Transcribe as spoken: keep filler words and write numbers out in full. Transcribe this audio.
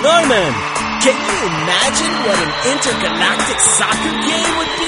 Norman! Can you imagine what an intergalactic soccer game would be?